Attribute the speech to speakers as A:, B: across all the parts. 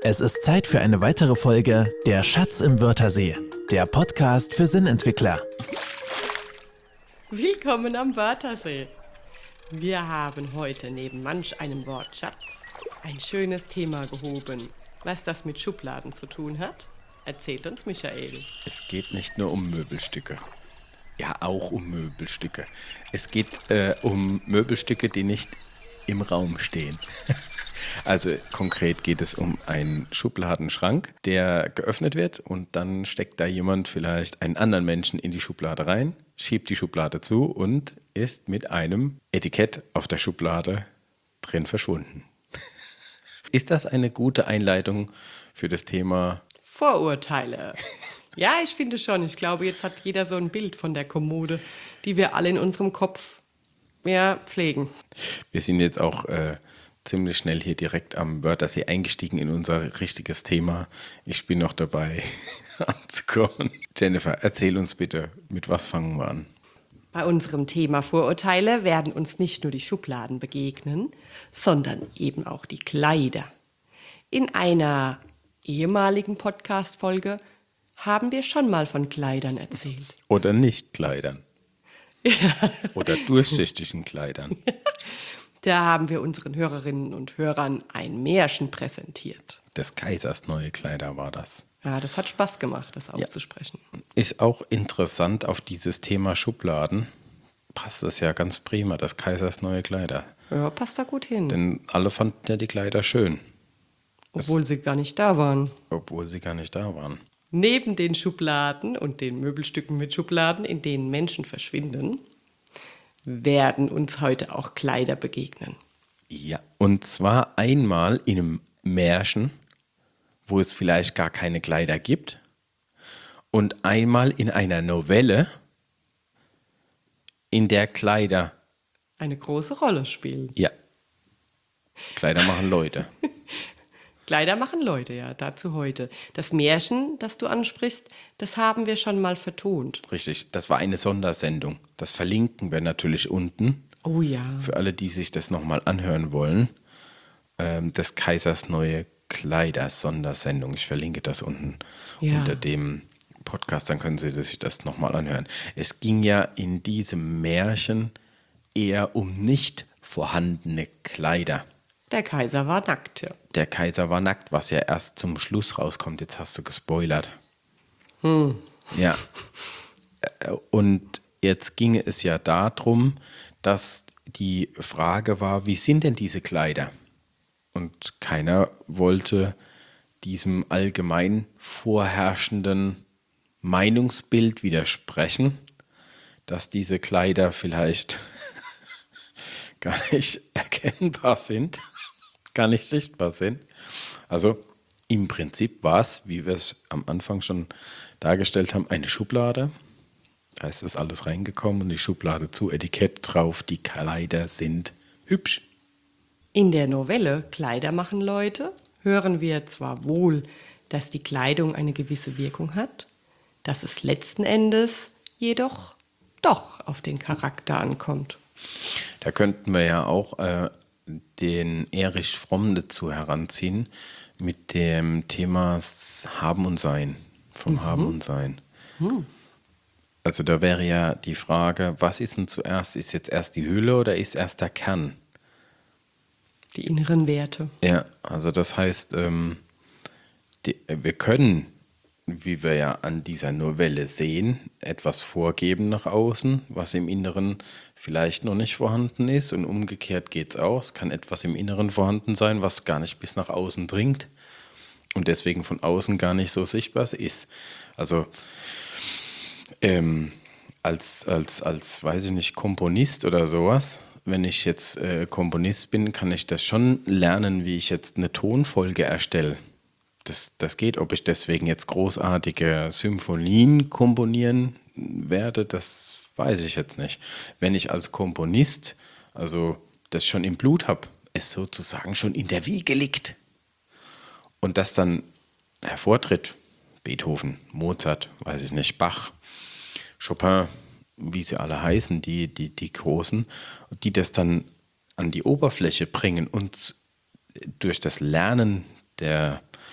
A: Es ist Zeit für eine weitere Folge Der Schatz im Wörthersee, der Podcast für Sinnentwickler.
B: Willkommen am Wörthersee. Wir haben heute neben manch einem Wort Schatz ein schönes Thema gehoben. Was das mit Schubladen zu tun hat, erzählt uns Michael.
C: Es geht nicht nur um Möbelstücke. Ja, auch um Möbelstücke. Es geht um Möbelstücke, die nicht im Raum stehen. Also konkret geht es um einen Schubladenschrank, der geöffnet wird und dann steckt da jemand vielleicht einen anderen Menschen in die Schublade rein, schiebt die Schublade zu und ist mit einem Etikett auf der Schublade drin verschwunden. Ist das eine gute Einleitung für das Thema
B: Vorurteile. Ja, ich finde schon. Ich glaube, jetzt hat jeder so ein Bild von der Kommode, die wir alle in unserem Kopf pflegen.
C: Wir sind jetzt auch ziemlich schnell hier direkt am Wörthersee eingestiegen in unser richtiges Thema. Ich bin noch dabei anzukommen. Jennifer, erzähl uns bitte, mit was fangen wir an?
B: Bei unserem Thema Vorurteile werden uns nicht nur die Schubladen begegnen, sondern eben auch die Kleider. In einer ehemaligen Podcast-Folge haben wir schon mal von Kleidern erzählt.
C: Oder nicht Kleidern. Oder durchsichtigen Kleidern.
B: Da haben wir unseren Hörerinnen und Hörern ein Märchen präsentiert.
C: Des Kaisers neue Kleider war das.
B: Ja, das hat Spaß gemacht, das auszusprechen.
C: Ist auch interessant, auf dieses Thema Schubladen passt es ja ganz prima, des Kaisers neue Kleider.
B: Ja, passt da gut hin.
C: Denn alle fanden ja die Kleider schön.
B: Obwohl sie gar nicht da waren.
C: Obwohl sie gar nicht da waren.
B: Neben den Schubladen und den Möbelstücken mit Schubladen, in denen Menschen verschwinden, werden uns heute auch Kleider begegnen.
C: Ja, und zwar einmal in einem Märchen, wo es vielleicht gar keine Kleider gibt, und einmal in einer Novelle, in der Kleider
B: eine große Rolle spielen.
C: Ja, Kleider machen Leute.
B: Kleider machen Leute, ja, dazu heute. Das Märchen, das du ansprichst, das haben wir schon mal vertont.
C: Richtig, das war eine Sondersendung. Das verlinken wir natürlich unten.
B: Oh ja.
C: Für alle, die sich das nochmal anhören wollen. Des Kaisers neue Kleider Sondersendung. Ich verlinke das unten unter dem Podcast, dann können Sie sich das nochmal anhören. Es ging ja in diesem Märchen eher um nicht vorhandene Kleider.
B: Der Kaiser war nackt, ja.
C: Der Kaiser war nackt, was ja erst zum Schluss rauskommt. Jetzt hast du gespoilert. Ja. Und jetzt ginge es ja darum, dass die Frage war, wie sind denn diese Kleider? Und keiner wollte diesem allgemein vorherrschenden Meinungsbild widersprechen, dass diese Kleider vielleicht gar nicht erkennbar sind, gar nicht sichtbar sind. Also im Prinzip war es, wie wir es am Anfang schon dargestellt haben, eine Schublade. Da ist das alles reingekommen und die Schublade zu, Etikett drauf, die Kleider sind hübsch.
B: In der Novelle Kleider machen Leute hören wir zwar wohl, dass die Kleidung eine gewisse Wirkung hat, dass es letzten Endes jedoch doch auf den Charakter ankommt.
C: Da könnten wir ja auch den Erich Fromm dazu heranziehen mit dem Thema Haben und Sein, vom Haben und Sein. Also da wäre ja die Frage, was ist denn zuerst? Ist jetzt erst die Hülle oder ist erst der Kern?
B: Die inneren Werte.
C: Ja, also das heißt, wir können, wie wir ja an dieser Novelle sehen, etwas vorgeben nach außen, was im Inneren vielleicht noch nicht vorhanden ist, und umgekehrt geht es auch. Es kann etwas im Inneren vorhanden sein, was gar nicht bis nach außen dringt und deswegen von außen gar nicht so sichtbar ist. Also als weiß ich nicht, Komponist oder sowas, wenn ich jetzt Komponist bin, kann ich das schon lernen, wie ich jetzt eine Tonfolge erstelle. Das geht, ob ich deswegen jetzt großartige Symphonien komponieren werde, das weiß ich jetzt nicht. Wenn ich als Komponist also das schon im Blut habe, es sozusagen schon in der Wiege liegt und das dann hervortritt, Beethoven, Mozart, weiß ich nicht, Bach, Chopin, wie sie alle heißen, die Großen, die das dann an die Oberfläche bringen und durch das Lernen der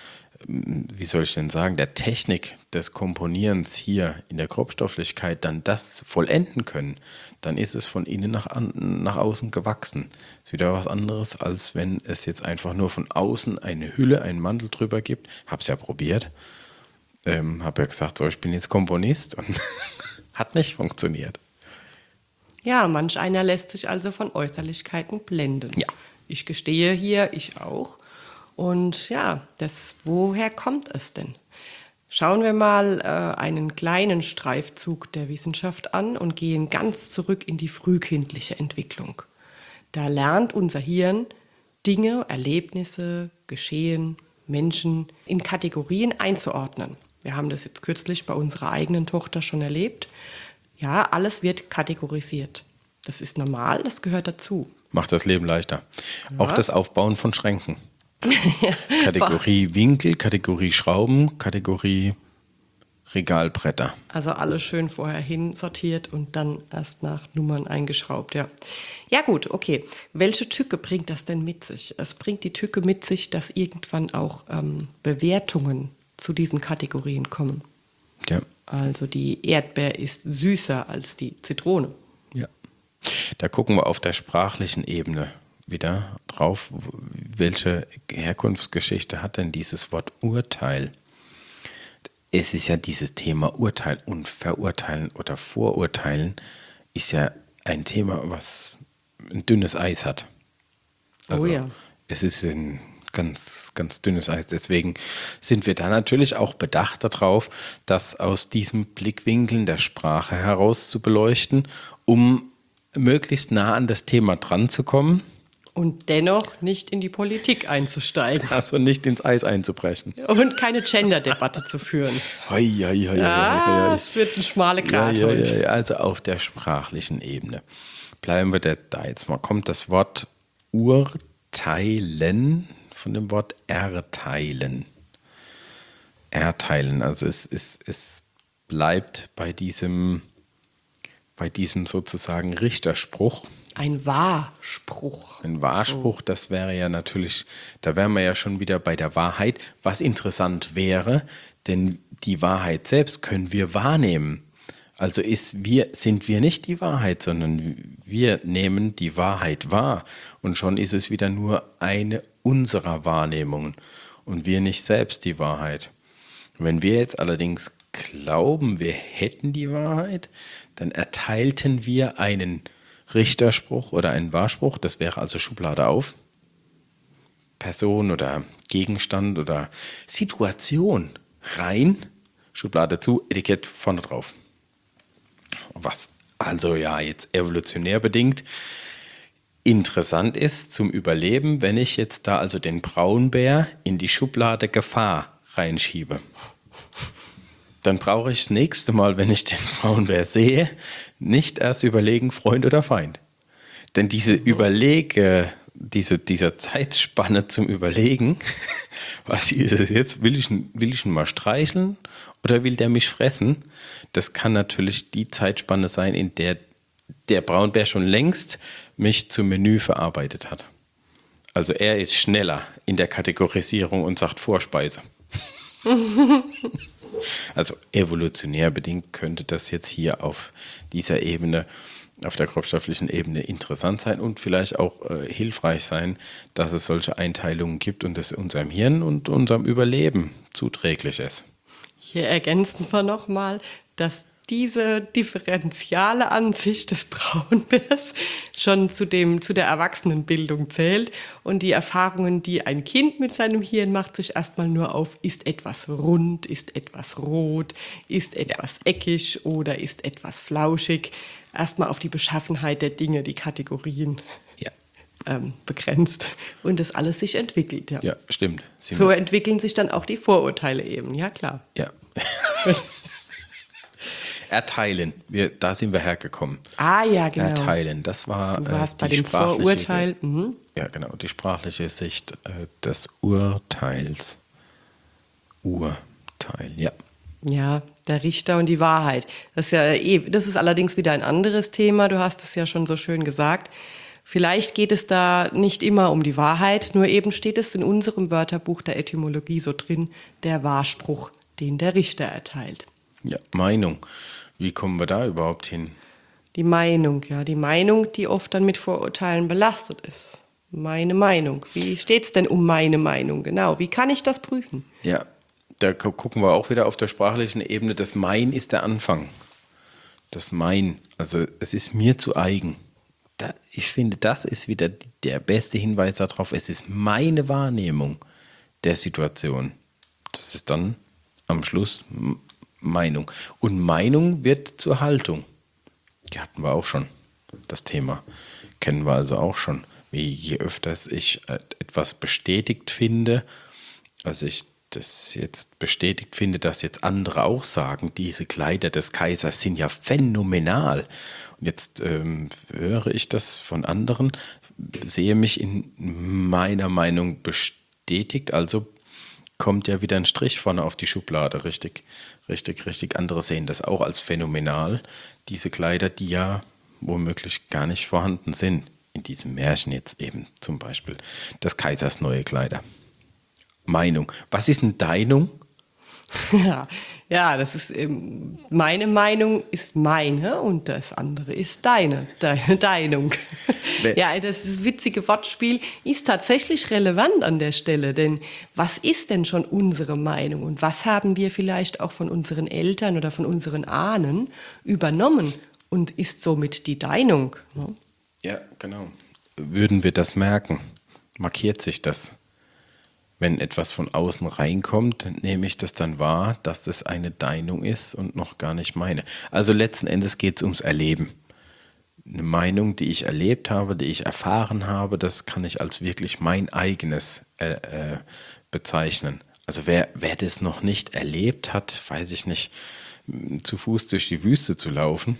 C: wie soll ich denn sagen, der Technik des Komponierens hier in der Grobstofflichkeit dann das vollenden können, dann ist es von innen nach außen gewachsen. Ist wieder was anderes, als wenn es jetzt einfach nur von außen eine Hülle, einen Mantel drüber gibt. Hab's ja probiert. Habe ja gesagt, so, ich bin jetzt Komponist und hat nicht funktioniert.
B: Ja, manch einer lässt sich also von Äußerlichkeiten blenden.
C: Ja.
B: Ich gestehe hier, ich auch. Und ja, woher kommt es denn? Schauen wir mal einen kleinen Streifzug der Wissenschaft an und gehen ganz zurück in die frühkindliche Entwicklung. Da lernt unser Hirn Dinge, Erlebnisse, Geschehen, Menschen in Kategorien einzuordnen. Wir haben das jetzt kürzlich bei unserer eigenen Tochter schon erlebt. Ja, alles wird kategorisiert. Das ist normal, das gehört dazu.
C: Macht das Leben leichter.
B: Ja.
C: Auch das Aufbauen von Schränken. Kategorie Winkel, Kategorie Schrauben, Kategorie Regalbretter.
B: Also alles schön vorher hinsortiert und dann erst nach Nummern eingeschraubt, ja. Ja gut, okay. Welche Tücke bringt das denn mit sich? Es bringt die Tücke mit sich, dass irgendwann auch Bewertungen zu diesen Kategorien kommen.
C: Ja.
B: Also die Erdbeer ist süßer als die Zitrone.
C: Ja. Da gucken wir auf der sprachlichen Ebene wieder drauf. Welche Herkunftsgeschichte hat denn dieses Wort Urteil? Es ist ja dieses Thema Urteil und Verurteilen oder Vorurteilen ist ja ein Thema, was ein dünnes Eis hat. Also
B: ja.
C: Es ist ein ganz, ganz dünnes Eis. Deswegen sind wir da natürlich auch bedacht darauf, das aus diesen Blickwinkeln der Sprache heraus zu beleuchten, um möglichst nah an das Thema dran zu kommen.
B: Und dennoch nicht in die Politik einzusteigen.
C: Also nicht ins Eis einzubrechen.
B: Und keine Gender-Debatte zu führen. Es wird ein schmaler Grat heute.
C: Also auf der sprachlichen Ebene. Bleiben wir da jetzt mal. Kommt das Wort urteilen von dem Wort erteilen. Erteilen, also es bleibt bei diesem sozusagen Richterspruch.
B: Ein Wahrspruch.
C: Ein Wahrspruch, das wäre ja natürlich, da wären wir ja schon wieder bei der Wahrheit, was interessant wäre, denn die Wahrheit selbst können wir wahrnehmen. Also sind wir nicht die Wahrheit, sondern wir nehmen die Wahrheit wahr und schon ist es wieder nur eine unserer Wahrnehmungen und wir nicht selbst die Wahrheit. Wenn wir jetzt allerdings glauben, wir hätten die Wahrheit, dann erteilten wir einen Richterspruch oder einen Wahrspruch, das wäre also Schublade auf, Person oder Gegenstand oder Situation rein, Schublade zu, Etikett vorne drauf. Was also ja jetzt evolutionär bedingt interessant ist zum Überleben, wenn ich jetzt da also den Braunbär in die Schublade Gefahr reinschiebe. Dann brauche ich das nächste Mal, wenn ich den Braunbär sehe, nicht erst überlegen, Freund oder Feind. Denn dieser Zeitspanne zum Überlegen, was ist es jetzt? Will ich ihn mal streicheln oder will der mich fressen? Das kann natürlich die Zeitspanne sein, in der der Braunbär schon längst mich zum Menü verarbeitet hat. Also er ist schneller in der Kategorisierung und sagt Vorspeise. Also evolutionär bedingt könnte das jetzt hier auf dieser Ebene, auf der grobstofflichen Ebene interessant sein und vielleicht auch hilfreich sein, dass es solche Einteilungen gibt und es unserem Hirn und unserem Überleben zuträglich ist.
B: Hier ergänzen wir nochmal, dass diese differenziale Ansicht des Braunbärs schon zu der Erwachsenenbildung zählt und die Erfahrungen, die ein Kind mit seinem Hirn macht, sich erstmal nur auf, ist etwas rund, ist etwas rot, ist etwas eckig oder ist etwas flauschig, erstmal auf die Beschaffenheit der Dinge, die Kategorien begrenzt und das alles sich entwickelt.
C: Ja, stimmt.
B: So entwickeln sich dann auch die Vorurteile eben, ja klar.
C: Ja. Erteilen, da sind wir hergekommen.
B: Ah ja, genau.
C: Erteilen, das war
B: du warst bei
C: die
B: dem Vorurteil.
C: Ja, genau, die sprachliche Sicht des Urteils. Urteil, ja.
B: Ja, der Richter und die Wahrheit. Das ist allerdings wieder ein anderes Thema. Du hast es ja schon so schön gesagt. Vielleicht geht es da nicht immer um die Wahrheit, nur eben steht es in unserem Wörterbuch der Etymologie so drin, der Wahrspruch, den der Richter erteilt.
C: Ja, Meinung. Wie kommen wir da überhaupt hin?
B: Die Meinung, die oft dann mit Vorurteilen belastet ist. Meine Meinung. Wie steht es denn um meine Meinung? Genau, wie kann ich das prüfen?
C: Ja, da gucken wir auch wieder auf der sprachlichen Ebene. Das Mein ist der Anfang. Das Mein, also es ist mir zu eigen. Ich finde, das ist wieder der beste Hinweis darauf. Es ist meine Wahrnehmung der Situation. Das ist dann am Schluss Meinung. Und Meinung wird zur Haltung. Die hatten wir auch schon, das Thema. Kennen wir also auch schon. Je öfters ich etwas bestätigt finde, also ich das jetzt bestätigt finde, dass jetzt andere auch sagen, diese Kleider des Kaisers sind ja phänomenal. Und jetzt höre ich das von anderen, sehe mich in meiner Meinung bestätigt, also kommt ja wieder ein Strich vorne auf die Schublade, richtig. Andere sehen das auch als phänomenal, diese Kleider, die ja womöglich gar nicht vorhanden sind. In diesem Märchen jetzt eben zum Beispiel des Kaisers neue Kleider. Meinung. Was ist eine Deinung?
B: Ja, das ist meine Meinung ist meine und das andere ist deine Deinung. Ja, das witzige Wortspiel ist tatsächlich relevant an der Stelle, denn was ist denn schon unsere Meinung und was haben wir vielleicht auch von unseren Eltern oder von unseren Ahnen übernommen und ist somit die Deinung? Ne?
C: Ja, genau. Würden wir das merken, markiert sich das. Wenn etwas von außen reinkommt, nehme ich das dann wahr, dass es eine Deinung ist und noch gar nicht meine. Also letzten Endes geht es ums Erleben. Eine Meinung, die ich erlebt habe, die ich erfahren habe, das kann ich als wirklich mein eigenes bezeichnen. Also wer das noch nicht erlebt hat, weiß ich nicht, zu Fuß durch die Wüste zu laufen,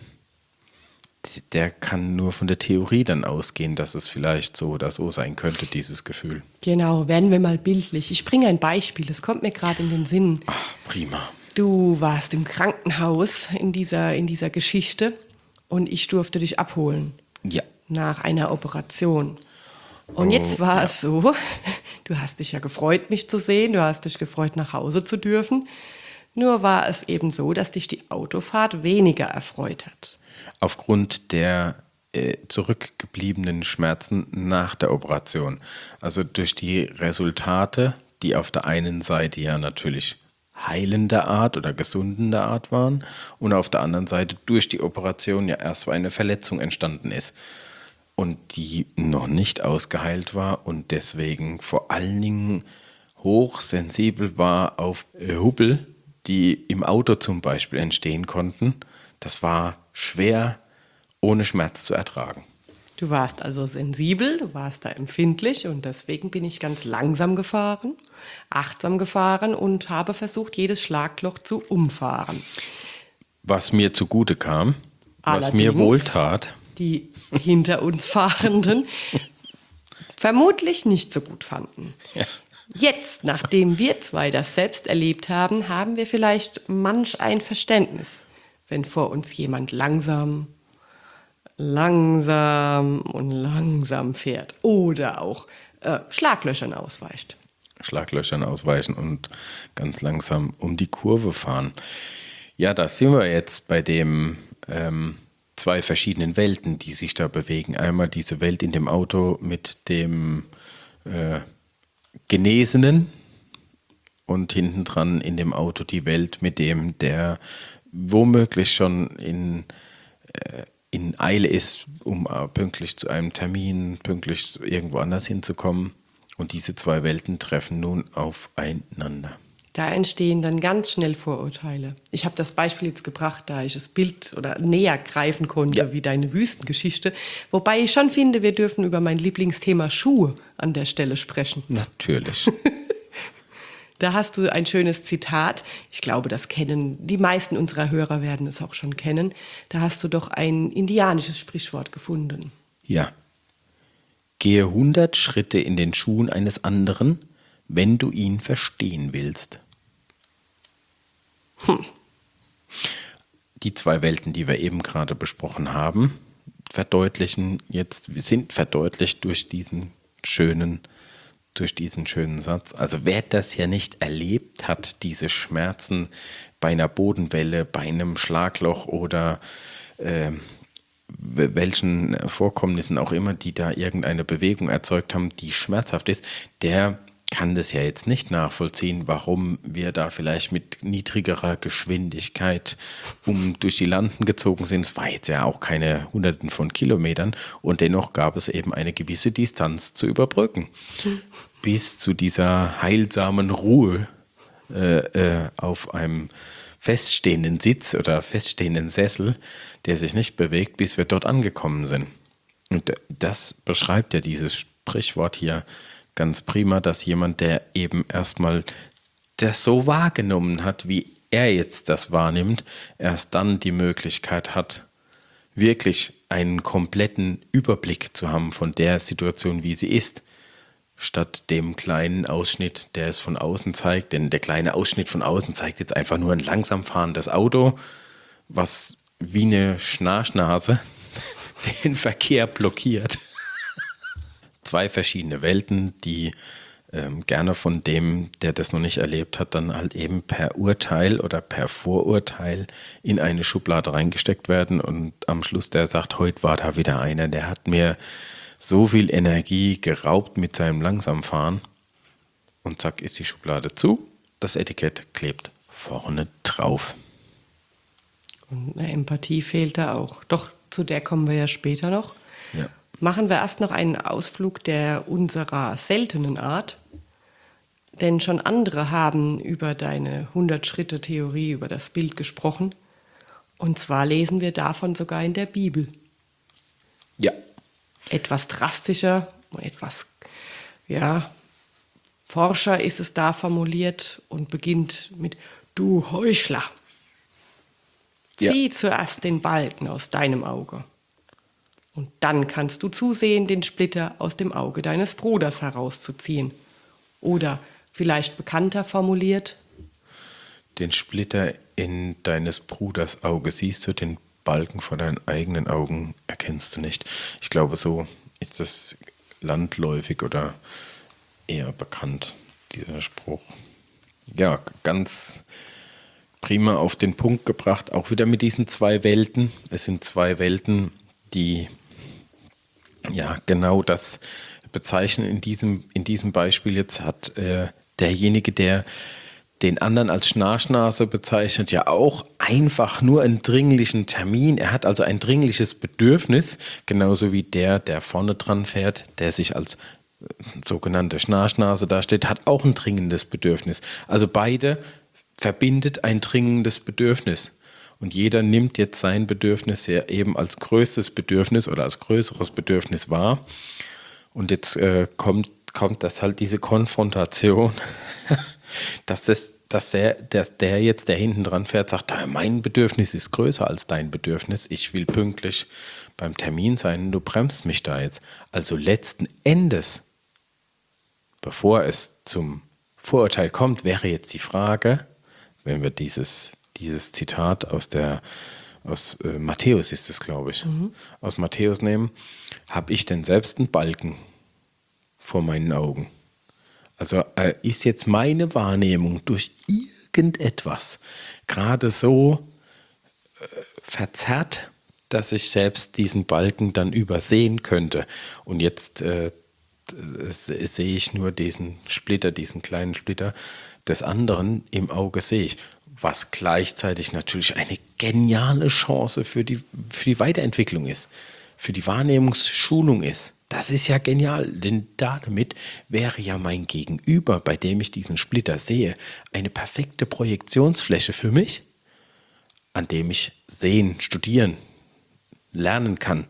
C: der kann nur von der Theorie dann ausgehen, dass es vielleicht so oder so sein könnte, dieses Gefühl.
B: Genau, werden wir mal bildlich. Ich bringe ein Beispiel, das kommt mir gerade in den Sinn.
C: Ach, prima.
B: Du warst im Krankenhaus in dieser Geschichte und ich durfte dich abholen.
C: Ja.
B: Nach einer Operation. Und jetzt war es so, du hast dich ja gefreut, mich zu sehen, du hast dich gefreut, nach Hause zu dürfen. Nur war es eben so, dass dich die Autofahrt weniger erfreut hat.
C: Aufgrund der zurückgebliebenen Schmerzen nach der Operation. Also durch die Resultate, die auf der einen Seite ja natürlich heilender Art oder gesundender Art waren und auf der anderen Seite durch die Operation ja erst eine Verletzung entstanden ist und die noch nicht ausgeheilt war und deswegen vor allen Dingen hochsensibel war auf Hubbel, die im Auto zum Beispiel entstehen konnten. Das war schwer ohne Schmerz zu ertragen.
B: Du warst also sensibel, du warst da empfindlich und deswegen bin ich ganz langsam gefahren, achtsam gefahren und habe versucht, jedes Schlagloch zu umfahren.
C: Was mir zugute kam, was mir
B: Allerdings
C: wohltat.
B: Die hinter uns Fahrenden vermutlich nicht so gut fanden.
C: Ja.
B: Jetzt, nachdem wir zwei das selbst erlebt haben, haben wir vielleicht manch ein Verständnis, wenn vor uns jemand langsam fährt oder auch Schlaglöchern ausweicht.
C: Schlaglöchern ausweichen und ganz langsam um die Kurve fahren. Ja, da sind wir jetzt bei dem zwei verschiedenen Welten, die sich da bewegen. Einmal diese Welt in dem Auto mit dem Genesenen und hinten dran in dem Auto die Welt mit dem, der womöglich schon in Eile ist, um pünktlich zu einem Termin, pünktlich irgendwo anders hinzukommen. Und diese zwei Welten treffen nun aufeinander.
B: Da entstehen dann ganz schnell Vorurteile. Ich habe das Beispiel jetzt gebracht, da ich das Bild oder näher greifen konnte, wie deine Wüstengeschichte. Wobei ich schon finde, wir dürfen über mein Lieblingsthema Schuhe an der Stelle sprechen.
C: Natürlich.
B: Da hast du ein schönes Zitat. Ich glaube, das kennen die meisten unserer Hörer, werden es auch schon kennen. Da hast du doch ein indianisches Sprichwort gefunden.
C: Ja. Gehe 100 Schritte in den Schuhen eines anderen, wenn du ihn verstehen willst. Die zwei Welten, die wir eben gerade besprochen haben, sind verdeutlicht durch diesen schönen Satz. Also wer das ja nicht erlebt hat, diese Schmerzen bei einer Bodenwelle, bei einem Schlagloch oder welchen Vorkommnissen auch immer, die da irgendeine Bewegung erzeugt haben, die schmerzhaft ist, der kann das ja jetzt nicht nachvollziehen, warum wir da vielleicht mit niedrigerer Geschwindigkeit durch die Landen gezogen sind. Es war jetzt ja auch keine Hunderten von Kilometern und dennoch gab es eben eine gewisse Distanz zu überbrücken. Bis zu dieser heilsamen Ruhe auf einem feststehenden Sitz oder feststehenden Sessel, der sich nicht bewegt, bis wir dort angekommen sind. Und das beschreibt ja dieses Sprichwort hier ganz prima, dass jemand, der eben erstmal das so wahrgenommen hat, wie er jetzt das wahrnimmt, erst dann die Möglichkeit hat, wirklich einen kompletten Überblick zu haben von der Situation, wie sie ist, statt dem kleinen Ausschnitt, der es von außen zeigt. Denn der kleine Ausschnitt von außen zeigt jetzt einfach nur ein langsam fahrendes Auto, was wie eine Schnarchnase den Verkehr blockiert. Zwei verschiedene Welten, die gerne von dem, der das noch nicht erlebt hat, dann halt eben per Urteil oder per Vorurteil in eine Schublade reingesteckt werden und am Schluss der sagt, heute war da wieder einer, der hat mir so viel Energie geraubt mit seinem Langsamfahren und zack ist die Schublade zu, das Etikett klebt vorne drauf.
B: Und eine Empathie fehlt da auch. Doch, zu der kommen wir ja später noch.
C: Ja.
B: Machen wir erst noch einen Ausflug der unserer seltenen Art. Denn schon andere haben über deine 100-Schritte-Theorie, über das Bild gesprochen. Und zwar lesen wir davon sogar in der Bibel.
C: Ja.
B: Etwas drastischer, etwas, forscher ist es da formuliert und beginnt mit Du Heuchler. Zieh zuerst den Balken aus deinem Auge. Und dann kannst du zusehen, den Splitter aus dem Auge deines Bruders herauszuziehen. Oder vielleicht bekannter formuliert:
C: Den Splitter in deines Bruders Auge siehst du, den Balken vor deinen eigenen Augen erkennst du nicht. Ich glaube, so ist das landläufig oder eher bekannt, dieser Spruch. Ja, ganz prima auf den Punkt gebracht, auch wieder mit diesen zwei Welten. Es sind zwei Welten, die ja genau das bezeichnen. In diesem Beispiel jetzt hat derjenige, der den anderen als Schnarchnase bezeichnet, ja auch einfach nur einen dringlichen Termin. Er hat also ein dringliches Bedürfnis, genauso wie der vorne dran fährt, der sich als sogenannte Schnarchnase dasteht, hat auch ein dringendes Bedürfnis. Also beide verbindet ein dringendes Bedürfnis. Und jeder nimmt jetzt sein Bedürfnis ja eben als größtes Bedürfnis oder als größeres Bedürfnis wahr. Und jetzt kommt das halt diese Konfrontation, dass der jetzt, der hinten dran fährt, sagt, mein Bedürfnis ist größer als dein Bedürfnis. Ich will pünktlich beim Termin sein und du bremst mich da jetzt. Also letzten Endes, bevor es zum Vorurteil kommt, wäre jetzt die Frage, wenn wir dieses Zitat aus Matthäus ist es, glaube ich, aus Matthäus nehmen, habe ich denn selbst einen Balken vor meinen Augen? Also ist jetzt meine Wahrnehmung durch irgendetwas gerade so verzerrt, dass ich selbst diesen Balken dann übersehen könnte. Und jetzt sehe ich nur diesen kleinen Splitter des anderen im Auge sehe ich. Was gleichzeitig natürlich eine geniale Chance für die Weiterentwicklung ist, für die Wahrnehmungsschulung ist. Das ist ja genial, denn damit wäre ja mein Gegenüber, bei dem ich diesen Splitter sehe, eine perfekte Projektionsfläche für mich, an dem ich sehen, studieren, lernen kann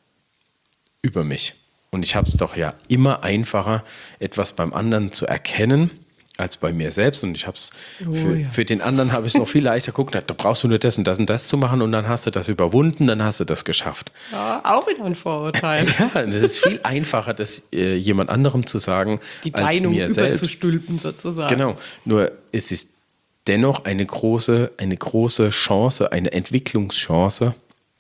C: über mich. Und ich habe es doch ja immer einfacher, etwas beim anderen zu erkennen, als bei mir selbst. Und ich habe es für den anderen habe ich es noch viel leichter geguckt. Da brauchst du nur das und das und das zu machen und dann hast du das überwunden, dann hast du das geschafft.
B: Ja, auch wieder ein Vorurteil.
C: Ja, das ist viel einfacher, das jemand anderem zu sagen,
B: die
C: als
B: Meinung
C: mir selbst.
B: überzustülpen sozusagen.
C: Genau, nur es ist dennoch eine große Chance, eine Entwicklungschance,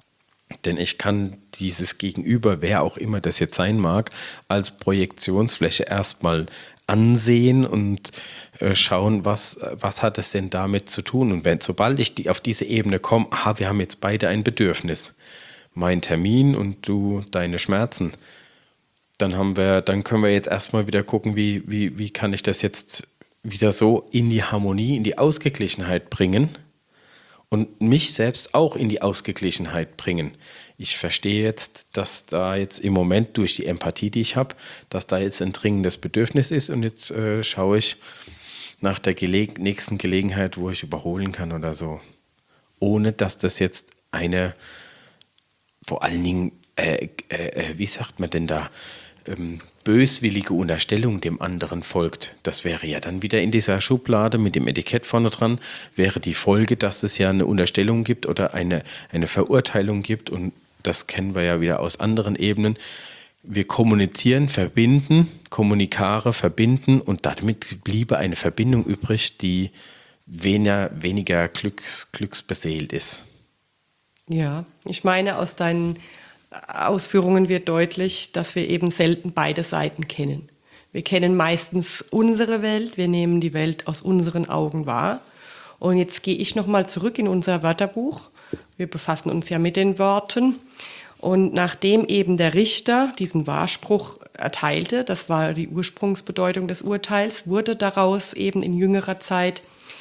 C: Denn ich kann dieses Gegenüber, wer auch immer das jetzt sein mag, als Projektionsfläche erstmal ansehen und schauen, was hat es denn damit zu tun. Und sobald ich auf diese Ebene komme, aha, wir haben jetzt beide ein Bedürfnis, mein Termin und du deine Schmerzen, dann können wir jetzt erstmal wieder gucken, wie kann ich das jetzt wieder so in die Harmonie, in die Ausgeglichenheit bringen und mich selbst auch in die Ausgeglichenheit bringen. Ich verstehe jetzt, dass da jetzt im Moment durch die Empathie, die ich habe, dass da jetzt ein dringendes Bedürfnis ist und jetzt schaue ich nach der nächsten Gelegenheit, wo ich überholen kann oder so. Ohne dass das jetzt eine, vor allen Dingen, wie sagt man denn da, böswillige Unterstellung dem anderen folgt. Das wäre ja dann wieder in dieser Schublade mit dem Etikett vorne dran, wäre die Folge, dass es ja eine Unterstellung gibt oder eine Verurteilung gibt, und das kennen wir ja wieder aus anderen Ebenen. Wir kommunizieren, verbinden, Kommunikare verbinden, und damit bliebe eine Verbindung übrig, die weniger glücksbeseelt ist.
B: Ja, ich meine, aus deinen Ausführungen wird deutlich, dass wir eben selten beide Seiten kennen. Wir kennen meistens unsere Welt, wir nehmen die Welt aus unseren Augen wahr. Und jetzt gehe ich nochmal zurück in unser Wörterbuch. Wir befassen uns ja mit den Worten. Und nachdem eben der Richter diesen Wahrspruch erteilte, das war die Ursprungsbedeutung des Urteils, wurde daraus eben in jüngerer Zeit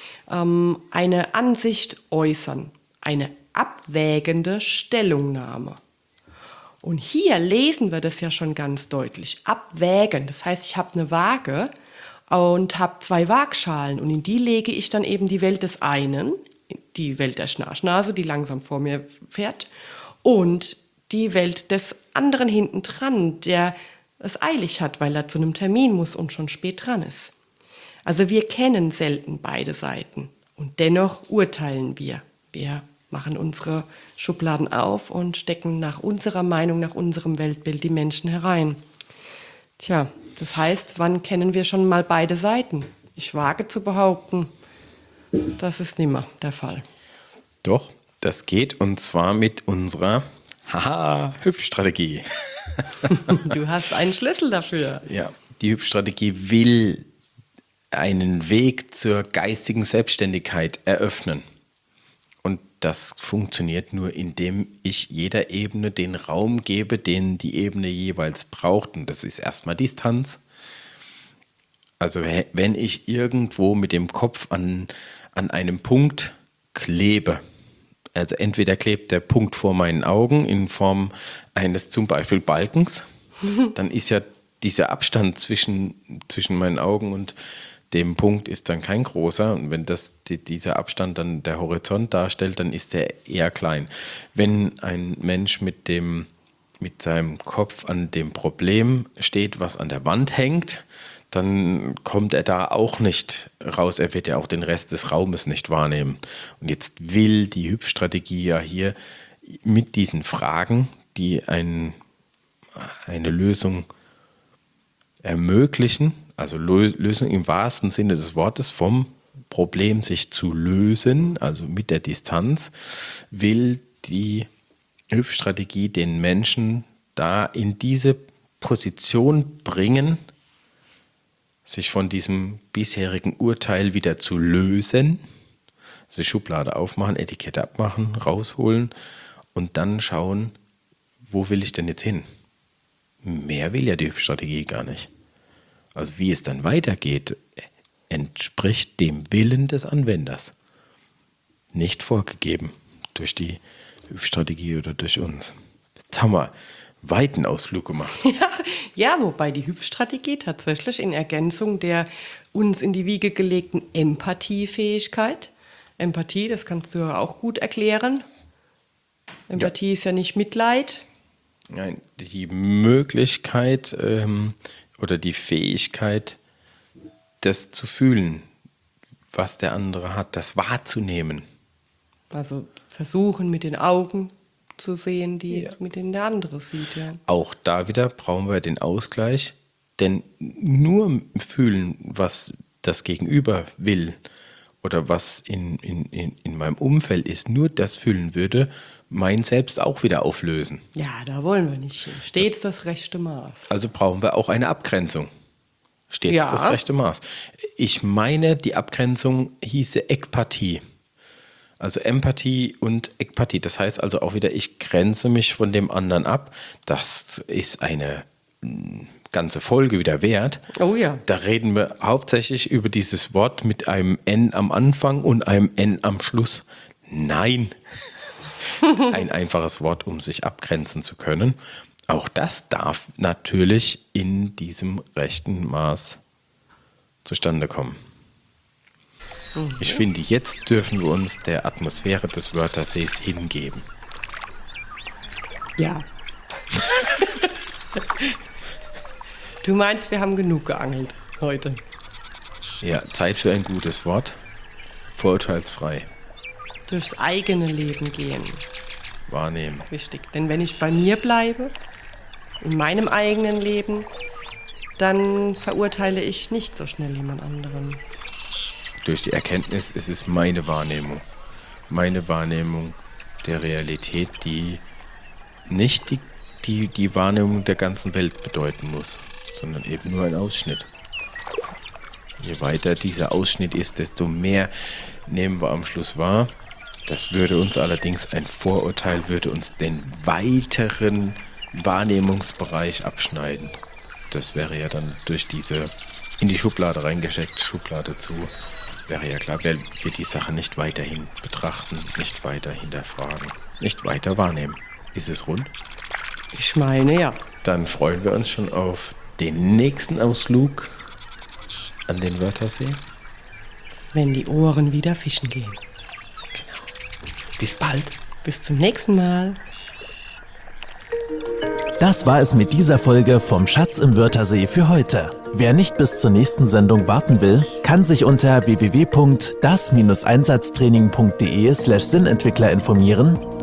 B: eine Ansicht äußern, eine abwägende Stellungnahme. Und hier lesen wir das ja schon ganz deutlich. Abwägen, das heißt, ich habe eine Waage und habe 2 Waagschalen, und in die lege ich dann eben die Welt des einen, die Welt der Schnarchnase, die langsam vor mir fährt, und die Welt des anderen hinten dran, der es eilig hat, weil er zu einem Termin muss und schon spät dran ist. Also wir kennen selten beide Seiten, und dennoch urteilen wir. Wir machen unsere Schubladen auf und stecken nach unserer Meinung, nach unserem Weltbild die Menschen herein. Tja, das heißt, wann kennen wir schon mal beide Seiten? Ich wage zu behaupten, das ist nimmer der Fall.
C: Doch, das geht, und zwar mit unserer Hübsch-Strategie.
B: Du hast einen Schlüssel dafür.
C: Ja, die Hübsch-Strategie will einen Weg zur geistigen Selbstständigkeit eröffnen. Und das funktioniert nur, indem ich jeder Ebene den Raum gebe, den die Ebene jeweils braucht. Und das ist erstmal Distanz. Also wenn ich irgendwo mit dem Kopf an einem Punkt klebe, also entweder klebt der Punkt vor meinen Augen in Form eines zum Beispiel Balkens, dann ist ja dieser Abstand zwischen meinen Augen und dem Punkt ist dann kein großer, und wenn dieser Abstand dann der Horizont darstellt, dann ist der eher klein. Wenn ein Mensch mit seinem Kopf an dem Problem steht, was an der Wand hängt, dann kommt er da auch nicht raus. Er wird ja auch den Rest des Raumes nicht wahrnehmen. Und jetzt will die Hübsch-Strategie ja hier mit diesen Fragen, die eine Lösung ermöglichen, also Lösung im wahrsten Sinne des Wortes, vom Problem sich zu lösen, also mit der Distanz, will die Hübsch-Strategie den Menschen da in diese Position bringen, sich von diesem bisherigen Urteil wieder zu lösen, also die Schublade aufmachen, Etikette abmachen, rausholen und dann schauen, wo will ich denn jetzt hin? Mehr will ja die Hübsch-Strategie gar nicht. Also wie es dann weitergeht, entspricht dem Willen des Anwenders. Nicht vorgegeben durch die Hübsch-Strategie oder durch uns. Jetzt haben wir weiten Ausflug gemacht.
B: Ja, wobei die Hübsch-Strategie tatsächlich in Ergänzung der uns in die Wiege gelegten Empathiefähigkeit, Empathie, das kannst du ja auch gut erklären. Empathie ist ja nicht Mitleid.
C: Nein, die Möglichkeit oder die Fähigkeit, das zu fühlen, was der andere hat, das wahrzunehmen.
B: Also versuchen, mit den Augen zu sehen, mit denen der andere sieht. Ja.
C: Auch da wieder brauchen wir den Ausgleich, denn nur fühlen, was das Gegenüber will oder was in meinem Umfeld ist, nur das füllen würde, mein Selbst auch wieder auflösen.
B: Ja, da wollen wir nicht hin. Stets das rechte Maß.
C: Also brauchen wir auch eine Abgrenzung. Stets
B: Ja.
C: das rechte Maß. Ich meine, die Abgrenzung hieße Ekpathie. Also Empathie und Ekpathie. Das heißt also auch wieder, ich grenze mich von dem anderen ab. Das ist eine ganze Folge wieder wert.
B: Oh ja.
C: Da reden wir hauptsächlich über dieses Wort mit einem N am Anfang und einem N am Schluss. Nein. Ein einfaches Wort, um sich abgrenzen zu können. Auch das darf natürlich in diesem rechten Maß zustande kommen. Ich finde, jetzt dürfen wir uns der Atmosphäre des Wörtersees hingeben.
B: Ja. Du meinst, wir haben genug geangelt heute.
C: Ja, Zeit für ein gutes Wort. Vorurteilsfrei.
B: Durchs eigene Leben gehen.
C: Wahrnehmen.
B: Wichtig. Denn wenn ich bei mir bleibe, in meinem eigenen Leben, dann verurteile ich nicht so schnell jemand anderen.
C: Durch die Erkenntnis, es ist meine Wahrnehmung. Meine Wahrnehmung der Realität, die nicht die Wahrnehmung der ganzen Welt bedeuten muss, sondern eben nur ein Ausschnitt. Je weiter dieser Ausschnitt ist, desto mehr nehmen wir am Schluss wahr. Das würde uns allerdings, ein Vorurteil würde uns den weiteren Wahrnehmungsbereich abschneiden. Das wäre ja dann durch diese in die Schublade reingesteckte Schublade zu. Wäre ja klar, wer wir die Sache nicht weiterhin betrachten, nicht weiter hinterfragen, nicht weiter wahrnehmen. Ist es rund?
B: Ich meine, ja.
C: Dann freuen wir uns schon auf den nächsten Ausflug an den Wörthersee.
B: Wenn die Ohren wieder fischen gehen.
C: Bis bald.
B: Bis zum nächsten Mal.
A: Das war es mit dieser Folge vom Schatz im Wörthersee für heute. Wer nicht bis zur nächsten Sendung warten will, kann sich unter www.das-einsatztraining.de/Sinnentwickler informieren